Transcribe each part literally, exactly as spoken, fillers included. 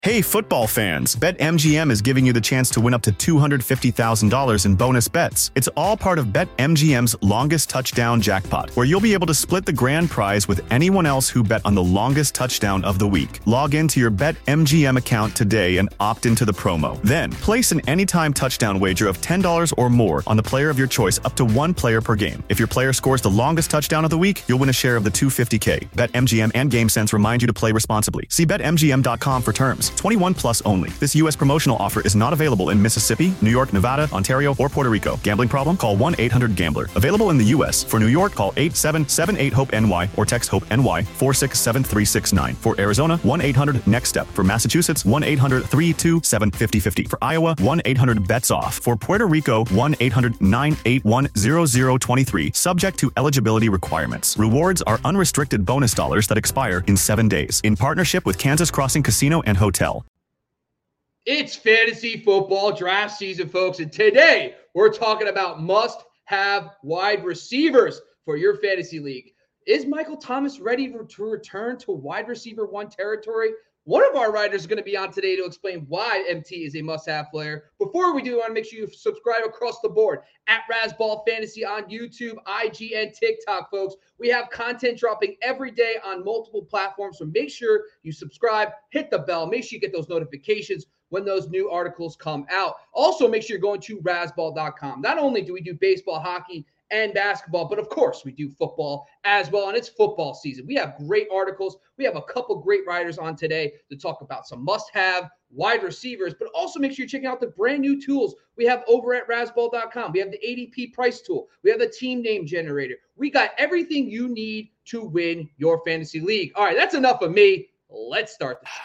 Hey, football fans, BetMGM is giving you the chance to win up to two hundred fifty thousand dollars in bonus bets. It's all part of BetMGM's longest touchdown jackpot, where you'll be able to split the grand prize with anyone else who bet on the longest touchdown of the week. Log into your BetMGM account today and opt into the promo. Then, place an anytime touchdown wager of ten dollars or more on the player of your choice up to one player per game. If your player scores the longest touchdown of the week, you'll win a share of the two hundred fifty thousand dollars. BetMGM and GameSense remind you to play responsibly. See Bet M G M dot com for terms. twenty-one plus only. This U S promotional offer is not available in Mississippi, New York, Nevada, Ontario, or Puerto Rico. Gambling problem? Call one eight hundred gambler. Available in the U S. For New York, call eight seven seven eight hope N Y or text HOPE-NY four six seven three six nine. For Arizona, one eight hundred next step. For Massachusetts, one eight hundred three two seven five zero five zero. For Iowa, one eight hundred bets off. For Puerto Rico, one eight hundred nine eight one zero zero two three. Subject to eligibility requirements. Rewards are unrestricted bonus dollars that expire in seven days. In partnership with Kansas Crossing Casino and Hotel. It's fantasy football draft season, folks, and today we're talking about must-have wide receivers for your fantasy league. Is Michael Thomas ready to return to wide receiver one territory? One of our writers is going to be on today to explain why M T is a must-have player. Before we do, I want to make sure you subscribe across the board at Razzball Fantasy on YouTube, I G, and TikTok, folks. We have content dropping every day on multiple platforms, so make sure you subscribe, hit the bell, make sure you get those notifications when those new articles come out. Also, make sure you're going to razzball dot com. Not only do we do baseball, hockey, and basketball, but of course we do football as well, and it's football season. We have great articles. We have a couple great writers on today to talk about some must-have wide receivers, but also make sure you're checking out the brand new tools we have over at razzball dot com. We have the A D P price tool. We have the team name generator. We got everything you need to win your fantasy league. All right, that's enough of me. Let's start this.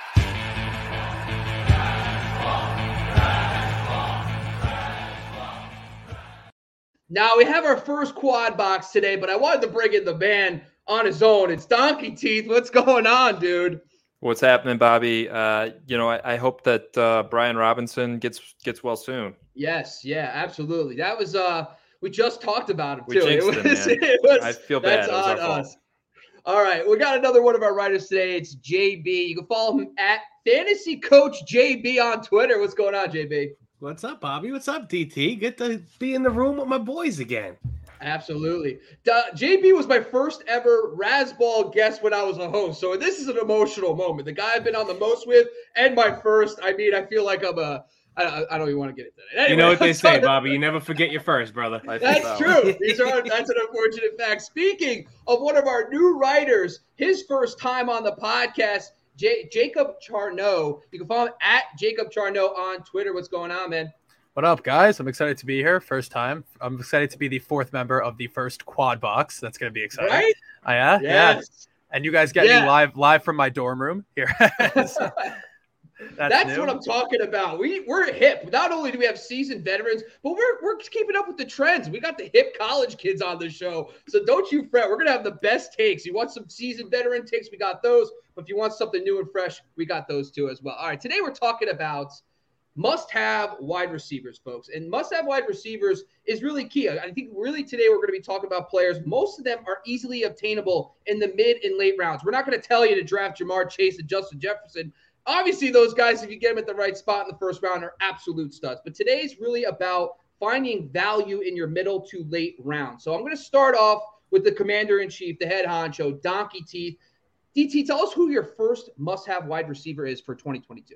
Now, we have our first quad box today, but I wanted to bring in the man on his own. It's Donkey Teeth. What's going on, dude? What's happening, Bobby? Uh, you know, I, I hope that uh, Brian Robinson gets gets well soon. Yes, yeah, absolutely. That was uh, we just talked about him we too. Jinxed it was, him, man. It was, I feel bad. That's it was on our us. fault. All right, we got another one of our writers today. It's J B. You can follow him at Fantasy Coach J B on Twitter. What's going on, J B? What's up, Bobby? What's up, D T? Good to be in the room with my boys again. Absolutely. Uh, J B was my first ever Razzball guest when I was a host, so this is an emotional moment. The guy I've been on the most with and my first. I mean, I feel like I'm a I, I don't even want to get into that. Anyway, you know what they say, Bobby. You never forget your first, brother. That's true. These are that's an unfortunate fact. Speaking of one of our new writers, his first time on the podcast, J- Jacob Charno. You can follow him at Jacob Charno on Twitter. What's going on, man? What up, guys? I'm excited to be here. First time. I'm excited to be the fourth member of the first quad box. That's going to be exciting. Right? Uh, yeah. Yes. Yeah. And you guys get Yeah. me live live from my dorm room here. So, that's That's what I'm talking about. We we're hip. Not only do we have seasoned veterans, but we're we're keeping up with the trends. We got the hip college kids on the show, so don't you fret. We're gonna have the best takes. You want some seasoned veteran takes? We got those. But if you want something new and fresh, we got those too as well. All right, today we're talking about must-have wide receivers, folks, and must-have wide receivers is really key. I think really today we're going to be talking about players. Most of them are easily obtainable in the mid and late rounds. We're not going to tell you to draft Jamar Chase and Justin Jefferson. Obviously, those guys, if you get them at the right spot in the first round, are absolute studs. But today's really about finding value in your middle to late round. So I'm going to start off with the commander-in-chief, the head honcho, Donkey Teeth. D T, tell us who your first must-have wide receiver is for twenty twenty-two.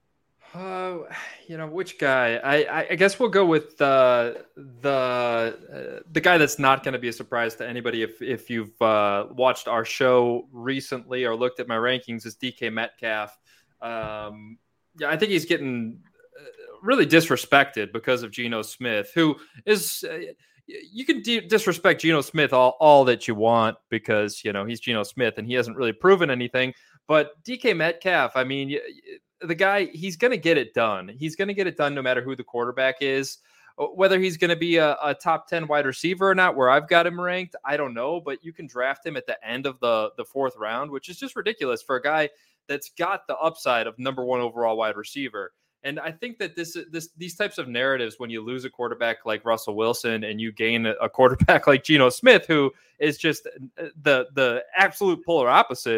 Uh, you know, which guy? I, I guess we'll go with uh, the uh, the guy that's not going to be a surprise to anybody if if you've uh, watched our show recently or looked at my rankings is D K Metcalf. Um, yeah, I think he's getting really disrespected because of Geno Smith, who is uh, you can de- disrespect Geno Smith all, all that you want because, you know, he's Geno Smith and he hasn't really proven anything. But D K Metcalf, I mean, the guy, he's going to get it done. He's going to get it done no matter who the quarterback is. Whether he's going to be a, a top ten wide receiver or not, where I've got him ranked, I don't know. But you can draft him at the end of the, the fourth round, which is just ridiculous for a guy that's got the upside of number one overall wide receiver. And I think that this, this, these types of narratives, when you lose a quarterback like Russell Wilson and you gain a quarterback like Geno Smith, who is just the, the absolute polar opposites,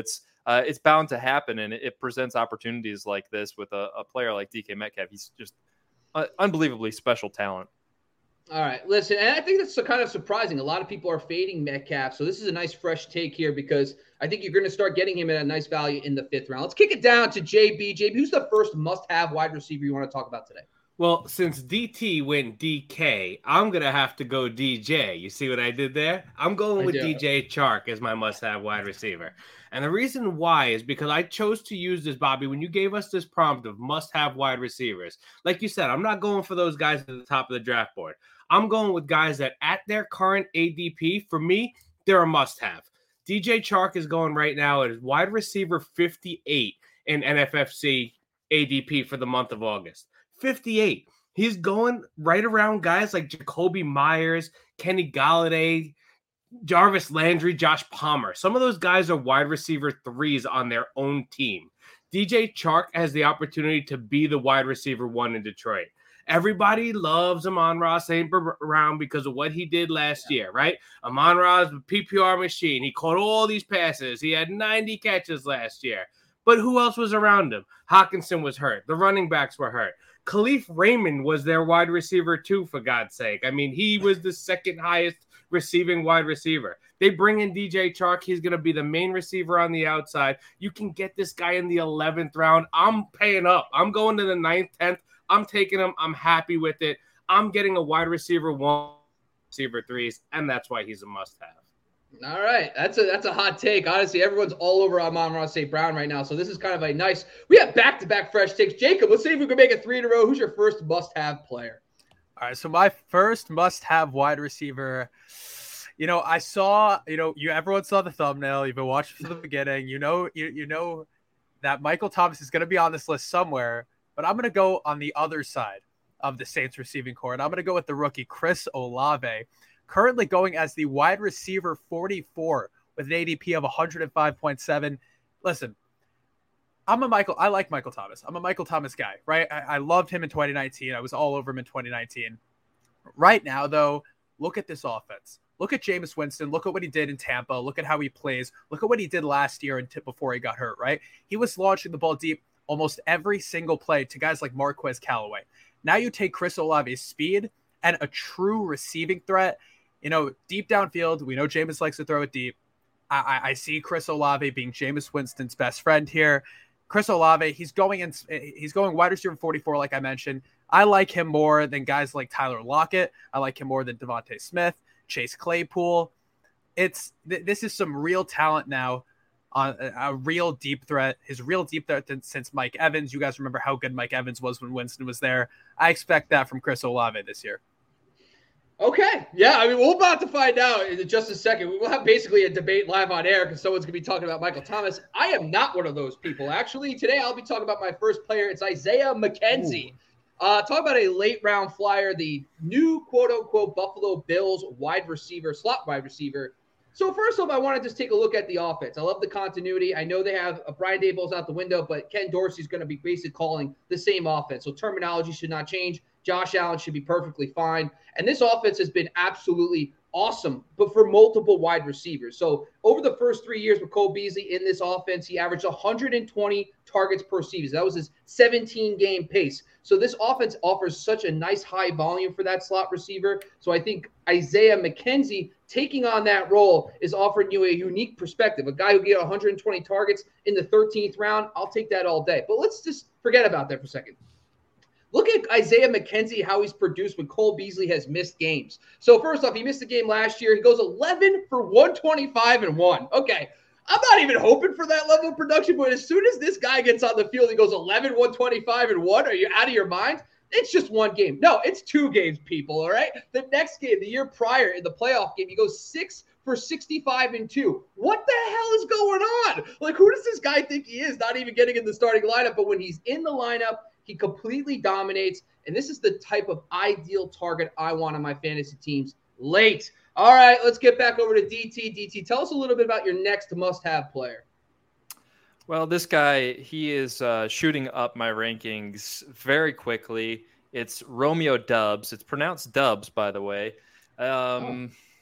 uh, it's bound to happen, and it, it presents opportunities like this with a, a player like D K Metcalf. He's just uh, unbelievably special talent. All right, listen, and I think that's kind of surprising. A lot of people are fading Metcalf, so this is a nice fresh take here because I think you're going to start getting him at a nice value in the fifth round. Let's kick it down to J B. J B, who's the first must-have wide receiver you want to talk about today? Well, since D T went D K, I'm going to have to go D J. You see what I did there? I'm going with D J Chark as my must-have wide receiver. And the reason why is because I chose to use this, Bobby, when you gave us this prompt of must-have wide receivers. Like you said, I'm not going for those guys at the top of the draft board. I'm going with guys that at their current A D P, for me, they're a must-have. D J Chark is going right now as wide receiver fifty-eight in N F F C A D P for the month of August. fifty-eight. He's going right around guys like Jacoby Myers, Kenny Galladay, Jarvis Landry, Josh Palmer. Some of those guys are wide receiver threes on their own team. D J Chark has the opportunity to be the wide receiver one in Detroit. Everybody loves Amon-Ra Saint Brown because of what he did last year, right? Amon-Ra's a P P R machine. He caught all these passes. He had ninety catches last year. But who else was around him? Hawkinson was hurt. The running backs were hurt. Khalif Raymond was their wide receiver too, for God's sake. I mean, he was the second highest receiving wide receiver. They bring in D J Chark. He's going to be the main receiver on the outside. You can get this guy in the eleventh round. I'm paying up. I'm going to the ninth, tenth. I'm taking him. I'm happy with it. I'm getting a wide receiver one, receiver threes, and that's why he's a must-have. All right, that's a that's a hot take. Honestly, everyone's all over Amon-Ra Saint Brown right now, so this is kind of a nice. We have back-to-back fresh takes. Jacob, let's see if we can make it three in a row. Who's your first must-have player? All right, so my first must-have wide receiver. You know, I saw. You know, you everyone saw the thumbnail. You've been watching from the beginning. You know, you you know that Michael Thomas is going to be on this list somewhere. But I'm going to go on the other side of the Saints receiving core, and I'm going to go with the rookie Chris Olave, currently going as the wide receiver forty-four with an A D P of one hundred five point seven. Listen, I'm a Michael. I like Michael Thomas. I'm a Michael Thomas guy, right? I, I loved him in twenty nineteen. I was all over him in twenty nineteen. Right now, though, look at this offense. Look at Jameis Winston. Look at what he did in Tampa. Look at how he plays. Look at what he did last year and t- before he got hurt, right? He was launching the ball deep almost every single play to guys like Marquez Callaway. Now you take Chris Olave's speed and a true receiving threat. You know, deep downfield, we know Jameis likes to throw it deep. I, I, I see Chris Olave being Jameis Winston's best friend here. Chris Olave, he's going in, he's going wide receiver forty-four, like I mentioned. I like him more than guys like Tyler Lockett. I like him more than Devontae Smith, Chase Claypool. It's th- this is some real talent now. On a, a real deep threat, his real deep threat since Mike Evans. You guys remember how good Mike Evans was when Winston was there. I expect that from Chris Olave this year. Okay. Yeah, I mean, we're about to find out in just a second. We will have basically a debate live on air because someone's going to be talking about Michael Thomas. I am not one of those people. Actually, today I'll be talking about my first player. It's Isaiah McKenzie. Uh, talk about a late-round flyer, the new quote-unquote Buffalo Bills wide receiver, slot wide receiver. So first off, I want to just take a look at the offense. I love the continuity. I know they have uh, Brian Daboll's out the window, but Ken Dorsey's going to be basically calling the same offense. So terminology should not change. Josh Allen should be perfectly fine. And this offense has been absolutely awesome, but for multiple wide receivers. So over the first three years with Cole Beasley in this offense, he averaged one hundred twenty targets per season. That was his seventeen-game pace. So this offense offers such a nice high volume for that slot receiver. So I think Isaiah McKenzie taking on that role is offering you a unique perspective. A guy who get one hundred twenty targets in the thirteenth round, I'll take that all day. But let's just forget about that for a second. Look at Isaiah McKenzie, how he's produced when Cole Beasley has missed games. So first off, he missed a game last year. He goes eleven for one twenty-five and one. Okay, I'm not even hoping for that level of production, but as soon as this guy gets on the field, he goes eleven, one twenty-five and one. Are you out of your mind? It's just one game. No, it's two games, people, all right? The next game, the year prior in the playoff game, he goes six for sixty-five and two. What the hell is going on? Like, who does this guy think he is? Not even getting in the starting lineup, but when he's in the lineup, he completely dominates, and this is the type of ideal target I want on my fantasy teams late. All right, let's get back over to D T. D T, tell us a little bit about your next must-have player. Well, this guy, he is uh, shooting up my rankings very quickly. It's Romeo Doubs. It's pronounced Dubs, by the way. Um,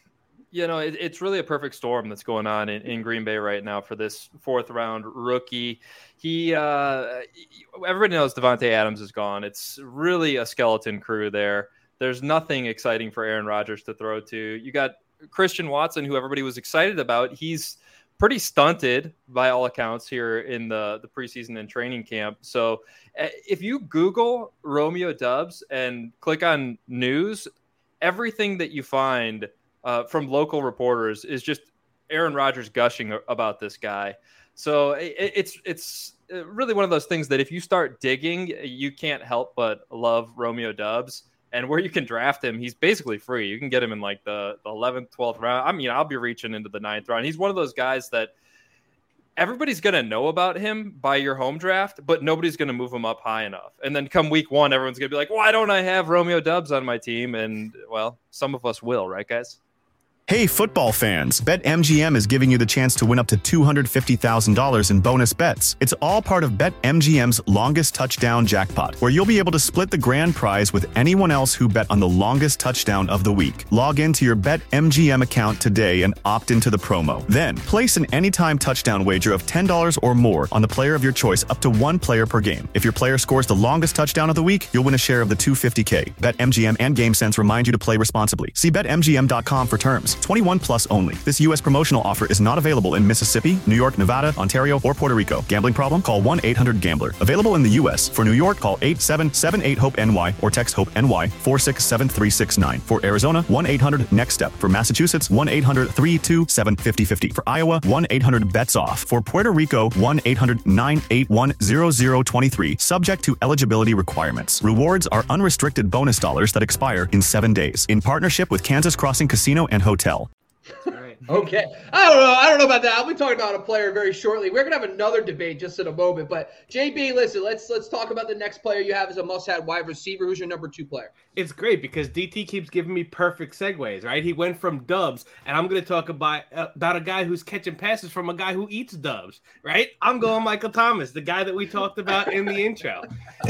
You know, it, it's really a perfect storm that's going on in, in Green Bay right now for this fourth round rookie. He, uh, everybody knows Devontae Adams is gone. It's really a skeleton crew there. There's nothing exciting for Aaron Rodgers to throw to. You got Christian Watson, who everybody was excited about. He's pretty stunted by all accounts here in the, the preseason and training camp. So if you Google Romeo Doubs and click on news, everything that you find Uh, from local reporters is just Aaron Rodgers gushing about this guy. So it, it's it's really one of those things that if you start digging, you can't help but love Romeo Doubs. And where you can draft him, he's basically free. You can get him in like the, the eleventh, twelfth round. I mean, I'll be reaching into the ninth round. He's one of those guys that everybody's going to know about him by your home draft, but nobody's going to move him up high enough. And then come week one, everyone's going to be like, why don't I have Romeo Doubs on my team? And, well, some of us will, right, guys? Hey, football fans, BetMGM is giving you the chance to win up to two hundred fifty thousand dollars in bonus bets. It's all part of BetMGM's longest touchdown jackpot, where you'll be able to split the grand prize with anyone else who bet on the longest touchdown of the week. Log into your BetMGM account today and opt into the promo. Then, place an anytime touchdown wager of ten dollars or more on the player of your choice up to one player per game. If your player scores the longest touchdown of the week, you'll win a share of the two hundred fifty thousand dollars. BetMGM and GameSense remind you to play responsibly. See Bet M G M dot com for terms. twenty-one plus only. This U S promotional offer is not available in Mississippi, New York, Nevada, Ontario, or Puerto Rico. Gambling problem? Call one eight hundred gambler. Available in the U S. For New York, call eight seven seven eight hope N Y or text HOPE-N Y four six seven three six nine. For Arizona, one eight hundred next step. For Massachusetts, one eight hundred three two seven five zero five zero. For Iowa, one eight hundred bets off. For Puerto Rico, one eight hundred nine eight one zero zero two three. Subject to eligibility requirements. Rewards are unrestricted bonus dollars that expire in seven days. In partnership with Kansas Crossing Casino and Hotel. Right. Okay. I don't know. I don't know about that. I'll be talking about a player very shortly. We're gonna have another debate just in a moment. But J B, listen, let's let's talk about the next player you have as a must-have wide receiver. Who's your number two player? It's great because D T keeps giving me perfect segues, right? He went from Doubs, and I'm gonna talk about uh, about a guy who's catching passes from a guy who eats Doubs, right? I'm going Michael Thomas, the guy that we talked about in the intro.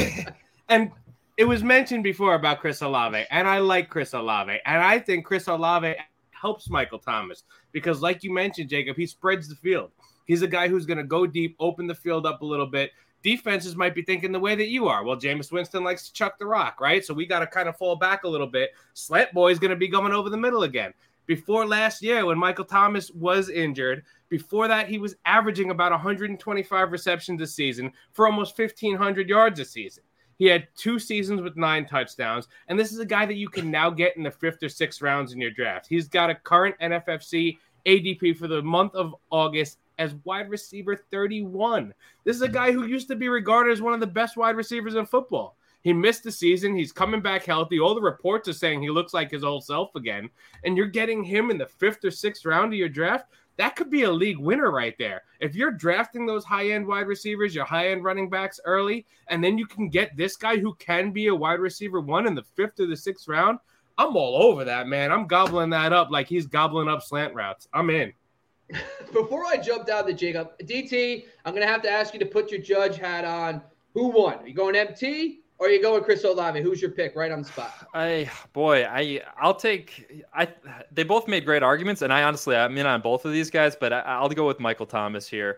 And it was mentioned before about Chris Olave, and I like Chris Olave, and I think Chris Olave helps Michael Thomas because, like you mentioned, Jacob, he spreads the field. He's a guy who's going to go deep, open the field up a little bit. Defenses might be thinking the way that you are. Well, Jameis Winston likes to chuck the rock, right? So we got to kind of fall back a little bit. Slant Boy is going to be going over the middle again. Before last year, when Michael Thomas was injured, before that, he was averaging about one hundred twenty-five receptions a season for almost fifteen hundred yards a season. He had two seasons with nine touchdowns, and this is a guy that you can now get in the fifth or sixth rounds in your draft. He's got a current N F F C A D P for the month of August as wide receiver thirty-one. This is a guy who used to be regarded as one of the best wide receivers in football. He missed the season. He's coming back healthy. All the reports are saying he looks like his old self again, and you're getting him in the fifth or sixth round of your draft. That could be a league winner right there. If you're drafting those high-end wide receivers, your high-end running backs early, and then you can get this guy who can be a wide receiver one in the fifth or the sixth round, I'm all over that, man. I'm gobbling that up like he's gobbling up slant routes. I'm in. Before I jump down to Jacob, D T, I'm going to have to ask you to put your judge hat on. Who won? Are you going M T? Or are you going Chris Olave? Who's your pick right on the spot? I boy, I I'll take I. They both made great arguments, and I honestly I'm in on both of these guys, but I, I'll go with Michael Thomas here.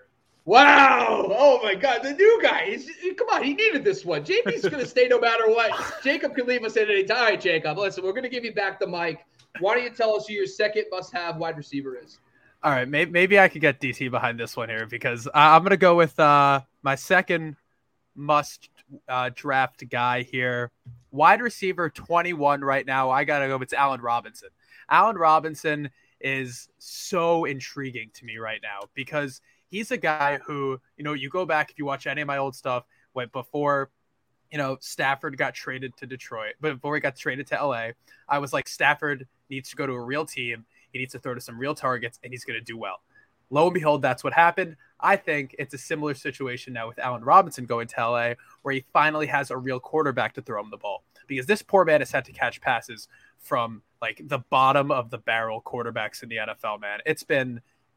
Wow! Oh my God, the new guy. He's, come on, he needed this one. J P's going to stay no matter what. Jacob can leave us at any time. All right, Jacob, listen, we're going to give you back the mic. Why don't you tell us who your second must-have wide receiver is? All right, maybe, maybe I could get D T behind this one here because I'm going to go with uh, my second must uh, draft guy here. Wide receiver twenty-one right now. I got to go. It's Allen Robinson. Allen Robinson is so intriguing to me right now because he's a guy who, you know, you go back, if you watch any of my old stuff, went before, you know, Stafford got traded to Detroit, but before he got traded to L A, I was like, Stafford needs to go to a real team. He needs to throw to some real targets and he's going to do well. Lo and behold, that's what happened. I think it's a similar situation now with Allen Robinson going to L A, where he finally has a real quarterback to throw him the ball. Because this poor man has had to catch passes from like the bottom of the barrel quarterbacks in the N F L, man. It's been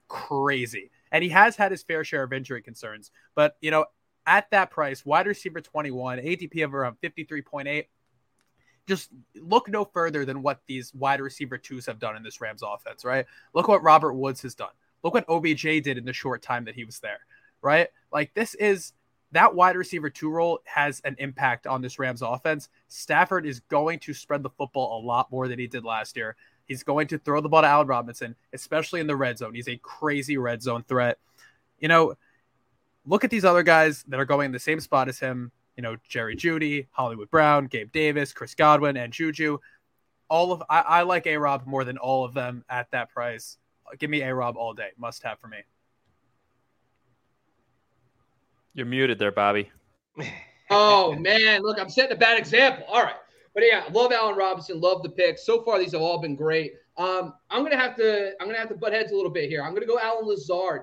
crazy. And he has had his fair share of injury concerns. But, you know, at that price, wide receiver twenty-one, A D P of around fifty-three point eight, just look no further than what these wide receiver twos have done in this Rams offense, right? Look what Robert Woods has done. Look what O B J did in the short time that he was there, right? Like this is that wide receiver two role has an impact on this Rams offense. Stafford is going to spread the football a lot more than he did last year. He's going to throw the ball to Allen Robinson, especially in the red zone. He's a crazy red zone threat. You know, look at these other guys that are going in the same spot as him. You know, Jerry Jeudy, Hollywood Brown, Gabe Davis, Chris Godwin, and Juju. All of I, I like A-Rob more than all of them at that price. Give me A-Rob all day. Must have for me. You're muted there, Bobby. Oh, man. Look, I'm setting a bad example. All right. But yeah, love Allen Robinson. Love the picks. So far, these have all been great. Um, I'm gonna have to I'm gonna have to butt heads a little bit here. I'm gonna go Allen Lazard.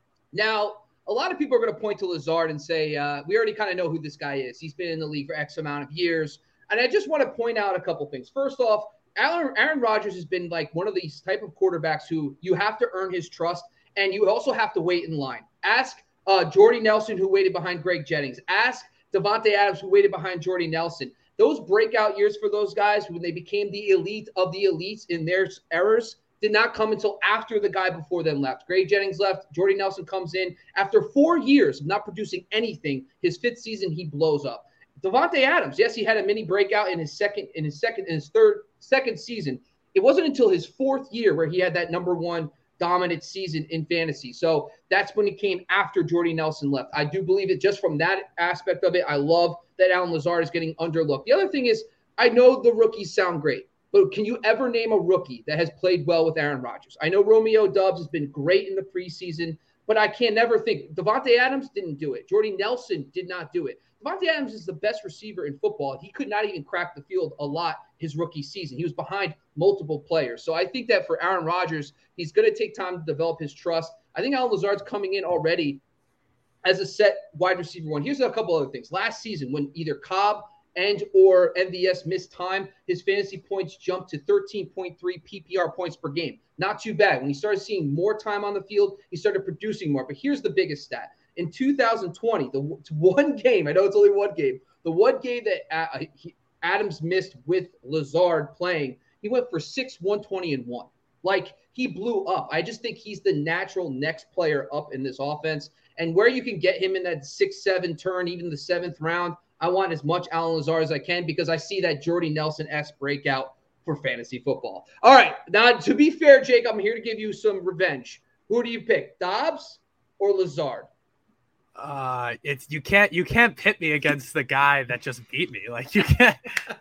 Now, a lot of people are gonna point to Lazard and say, uh, we already kind of know who this guy is. He's been in the league for X amount of years. And I just want to point out a couple things. First off, Aaron, Aaron Rodgers has been like one of these type of quarterbacks who you have to earn his trust, and you also have to wait in line. Ask uh, Jordy Nelson, who waited behind Greg Jennings. Ask Davante Adams, who waited behind Jordy Nelson. Those breakout years for those guys when they became the elite of the elites in their errors did not come until after the guy before them left. Greg Jennings left. Jordy Nelson comes in. After four years of not producing anything, his fifth season, he blows up. Davante Adams, yes, he had a mini breakout in his second, in his second, in his third, second season. It wasn't until his fourth year where he had that number one dominant season in fantasy. So that's when he came after Jordy Nelson left. I do believe it just from that aspect of it. I love that Allen Lazard is getting underlooked. The other thing is, I know the rookies sound great, but can you ever name a rookie that has played well with Aaron Rodgers? I know Romeo Doubs has been great in the preseason, but I can never think. Davante Adams didn't do it. Jordy Nelson did not do it. Davante Adams is the best receiver in football. He could not even crack the field a lot his rookie season. He was behind multiple players. So I think that for Aaron Rodgers, he's going to take time to develop his trust. I think Allen Lazard's coming in already as a set wide receiver one. Here's a couple other things. Last season, when either Cobb and or M V S missed time, his fantasy points jumped to thirteen point three P P R points per game. Not too bad. When he started seeing more time on the field, he started producing more. But here's the biggest stat. In two thousand twenty, the one game, I know it's only one game, the one game that uh, he, Adams missed with Lazard playing, he went for six, one twenty, and one. Like, he blew up. I just think he's the natural next player up in this offense. And where you can get him in that six, seven turn, even the seventh round, I want as much Allen Lazard as I can because I see that Jordy Nelson-esque breakout for fantasy football. All right, now to be fair, Jake, I'm here to give you some revenge. Who do you pick, Dobbs or Lazard? Uh, it's you can't you can't pit me against the guy that just beat me. Like you can't.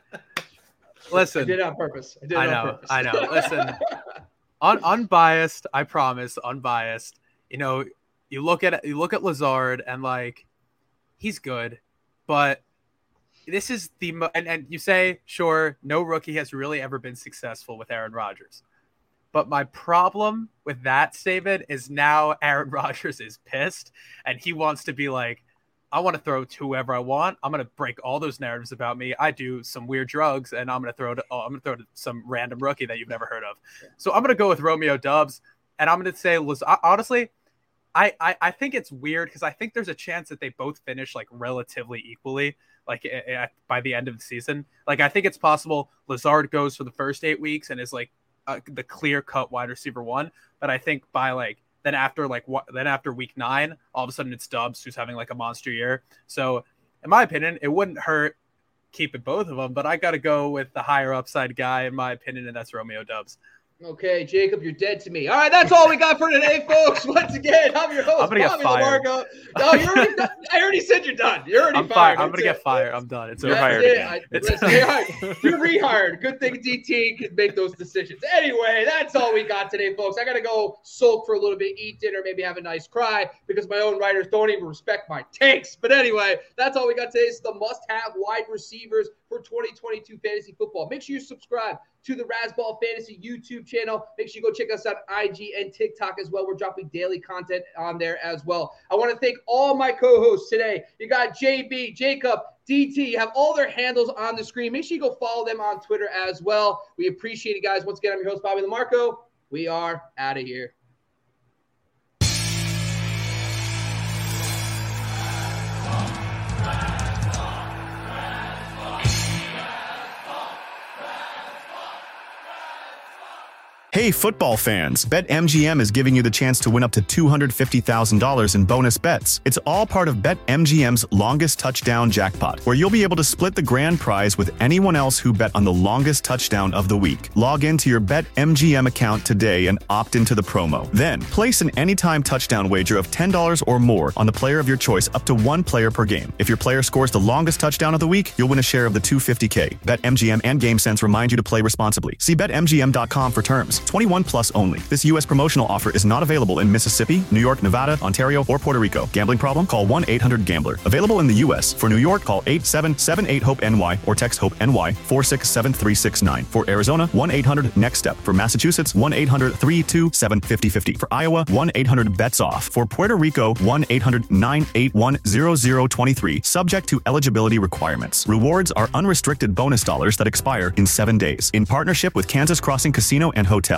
Listen, I did it on purpose. I did it I on know. purpose. I know. Listen, un, unbiased. I promise, unbiased. You know, you look at you look at Lazard and like, he's good, but this is the and and you say sure, no rookie has really ever been successful with Aaron Rodgers. But my problem with that statement is now Aaron Rodgers is pissed and he wants to be like, I want to throw to whoever I want. I'm going to break all those narratives about me. I do some weird drugs and I'm going to throw to, oh, I'm going to throw to some random rookie that you've never heard of. So I'm going to go with Romeo Doubs and I'm going to say, honestly, I, I, I think it's weird because I think there's a chance that they both finish like relatively equally, like at, by the end of the season. Like, I think it's possible Lazard goes for the first eight weeks and is like, Uh, the clear-cut wide receiver one, but I think by like then after like what then after week nine, all of a sudden it's Doubs who's having like a monster year. So, in my opinion, it wouldn't hurt keeping both of them, but I got to go with the higher upside guy in my opinion, and that's Romeo Doubs. Okay, Jacob, you're dead to me. All right, that's all we got for today, folks. Once again, I'm your host, I'm gonna Bobby get fired. LaMarco. No, you're already done. I already said you're done. You're already I'm fired. fired. I'm gonna That's get it. fired. I'm done. It's You're over. hired That's again. it. I- It's- listen, you're hired. You're rehired. Good thing D T can make those decisions. Anyway, that's all we got today, folks. I got to go sulk for a little bit, eat dinner, maybe have a nice cry because my own writers don't even respect my takes. But anyway, that's all we got today. It's the must-have wide receivers for twenty twenty-two fantasy football. Make sure you subscribe to the Razzball Fantasy YouTube channel. Make sure you go check us out on I G and TikTok as well. We're dropping daily content on there as well. I want to thank all my co-hosts today. You got J B, Jacob, D T. You have all their handles on the screen. Make sure you go follow them on Twitter as well. We appreciate it, guys. Once again, I'm your host, Bobby LaMarco. We are out of here. Hey, football fans, BetMGM is giving you the chance to win up to two hundred fifty thousand dollars in bonus bets. It's all part of BetMGM's longest touchdown jackpot, where you'll be able to split the grand prize with anyone else who bet on the longest touchdown of the week. Log into your BetMGM account today and opt into the promo. Then, place an anytime touchdown wager of ten dollars or more on the player of your choice up to one player per game. If your player scores the longest touchdown of the week, you'll win a share of the two hundred fifty thousand dollars. BetMGM and GameSense remind you to play responsibly. See Bet M G M dot com for terms. twenty-one plus only. This U S promotional offer is not available in Mississippi, New York, Nevada, Ontario, or Puerto Rico. Gambling problem? Call one eight hundred gambler. Available in the U S. For New York, call eight seven seven eight hope N Y or text HOPE-NY four six seven three six nine. For Arizona, one eight hundred next step. For Massachusetts, one eight hundred three two seven five zero five zero. For Iowa, one eight hundred bets off. For Puerto Rico, one eight hundred nine eight one zero zero two three. Subject to eligibility requirements. Rewards are unrestricted bonus dollars that expire in seven days. In partnership with Kansas Crossing Casino and Hotel.